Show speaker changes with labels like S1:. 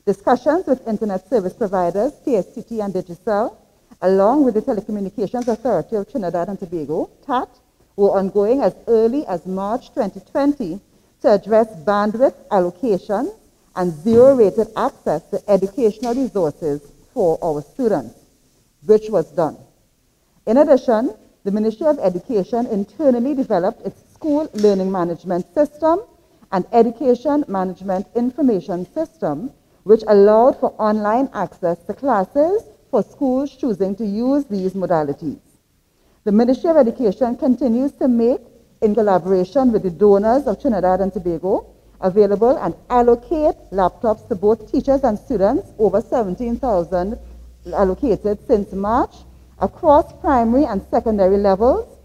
S1: Discussions with Internet Service Providers, TSTT and Digicel, along with the Telecommunications Authority of Trinidad and Tobago, TAT, were ongoing as early as March 2020 to address bandwidth allocation and zero-rated access to educational resources for our students, which was done. In addition, the Ministry of Education internally developed its School Learning Management System and Education Management Information System, which allowed for online access to classes for schools choosing to use these modalities. The Ministry of Education continues to make, in collaboration with the donors of Trinidad and Tobago, available and allocate laptops to both teachers and students, over 17,000 allocated since March, across primary and secondary levels,